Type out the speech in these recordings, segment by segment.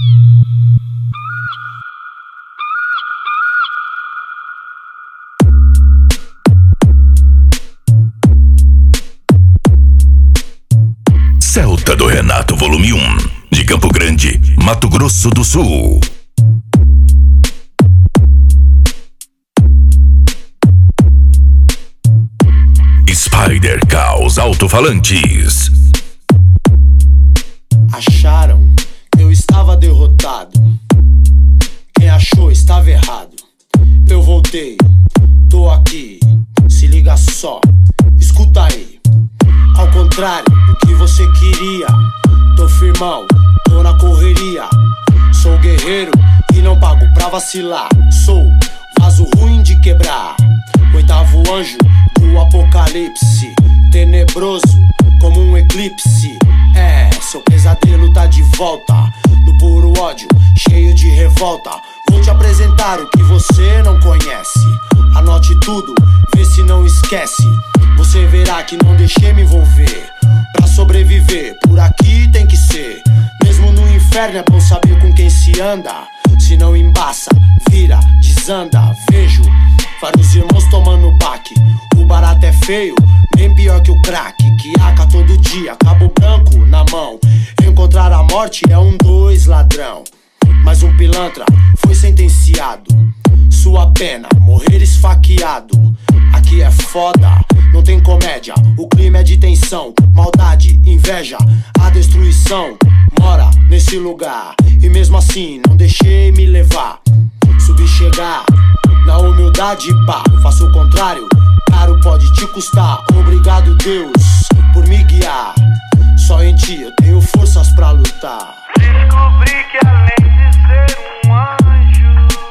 Celta do Renato, volume 1, de Campo Grande, Mato Grosso do Sul. Spider Caos Alto-Falantes. Acharam que eu estava derrotado. Quem achou estava errado. Eu voltei, tô aqui. Se liga só, escuta aí. Ao contrário do que você queria, tô firmão, tô na correria. Sou guerreiro e não pago pra vacilar. Sou vaso ruim de quebrar, oitavo anjo do apocalipse, tenebroso como um eclipse. É, seu pesadelo tá de volta, no puro ódio, cheio de revolta. Vou te apresentar o que você não conhece. Anote tudo, vê se não esquece. Você verá que não deixei me envolver. Pra sobreviver, por aqui tem que ser. Mesmo no inferno é bom saber com quem se anda. Se não embaça, vira, desanda. Vejo vários irmãos tomando baque. O barato é feio, bem pior que o crack. Que aca todo dia, cabo branco na mão. Encontrar a morte é 2 ladrão. Mas um pilantra foi sentenciado. Sua pena, morrer esfaqueado. Aqui é foda, não tem comédia. O clima é de tensão, maldade, inveja. A destruição mora nesse lugar. E mesmo assim não deixei me levar. Subi chegar, na humildade pá. Faço o contrário, caro pode te custar. Obrigado Deus por me guiar. Só em ti eu tenho forças pra lutar. Descobri que além de ser um anjo,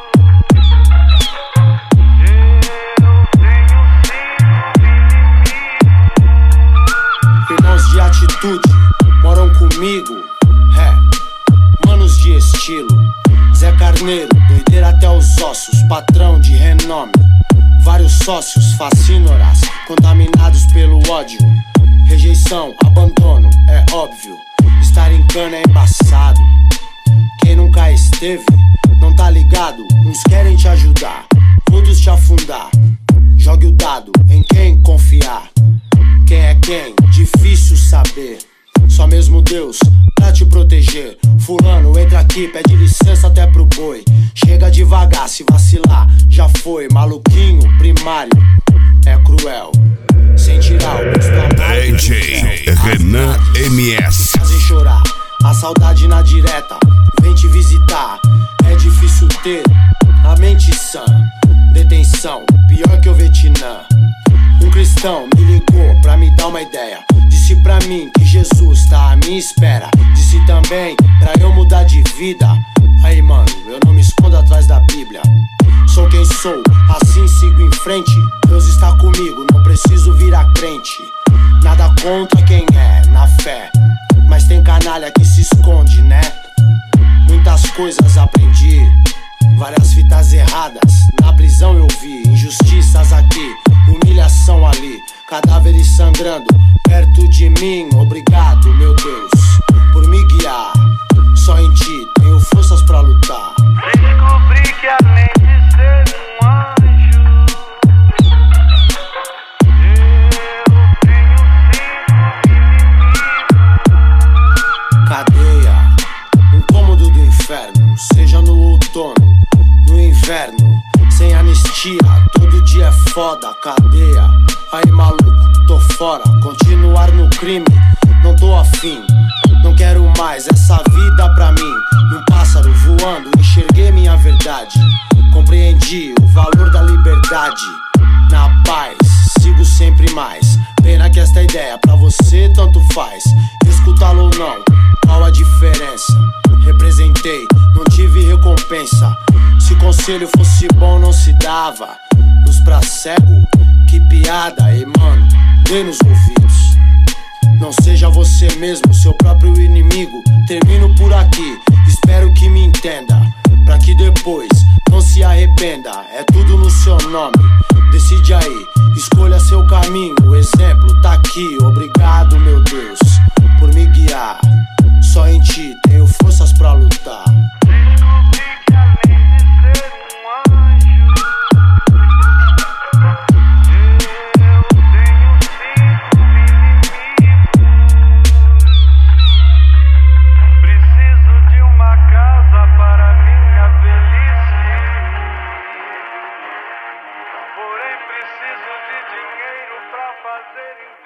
irmãos de atitude moram comigo, manos de estilo. Zé Carneiro, doideira até os ossos, patrão de renome. Vários sócios, fascínoras, contaminados pelo ódio. Rejeição, abandono, é óbvio. Estar em cana é embaçado. Quem nunca esteve, não tá ligado. Uns querem te ajudar, outros te afundar. Jogue o dado em quem confiar. Quem é quem? Difícil saber. Só mesmo Deus pra te proteger. Fulano, entra aqui, pede licença até pro boi. Chega devagar, se vacilar, já foi. Maluquinho, primário, é cruel. Sem tirar o gosto amargo. DJ Renan MS. Fazem chorar, a saudade na direta. Vem te visitar, é difícil ter a mente sã. Detenção, pior que o Vietnã. Um cristão me ligou pra me dar uma ideia. Disse pra mim que Jesus tá à minha espera. Disse também pra eu mudar de vida. Aí mano, eu não me escondo atrás da Bíblia. Sou quem sou, assim sigo em frente. Deus está comigo, não preciso virar crente. Nada contra quem é, na fé. Mas tem canalha que se esconde, né? Muitas coisas aprendi, várias fitas erradas. Na prisão eu vi injustiças aqui, humilhação ali, cadáveres sangrando perto de mim. Obrigado, meu Deus, por me guiar. Só em ti tenho forças pra lutar. descobri que além de ser um anjo, eu tenho sido inimigo. Cadeia, um cômodo do inferno. Seja no outono, no inverno. Sem anistia, todo dia é foda. Cadeia, aí maluco, tô fora. Continuar no crime, não tô afim. Não quero mais essa vida pra mim. Num pássaro voando, enxerguei minha verdade. Compreendi o valor da liberdade. Na paz, sigo sempre mais. Pena que esta ideia pra você tanto faz. Escutá-lo ou não, qual a diferença? Representei, não tive recompensa. Se conselho fosse bom não se dava. Luz pra cego, que piada. E mano, dê nos ouvidos. Não seja você mesmo, seu próprio inimigo. Termino por aqui, espero que me entenda. Pra que depois não se arrependa. É tudo no seu nome, decide aí. Escolha seu caminho, o exemplo tá aqui. Obrigado, meu Deus, por me guiar. Só em ti tenho forças pra lutar. preciso de dinheiro pra fazer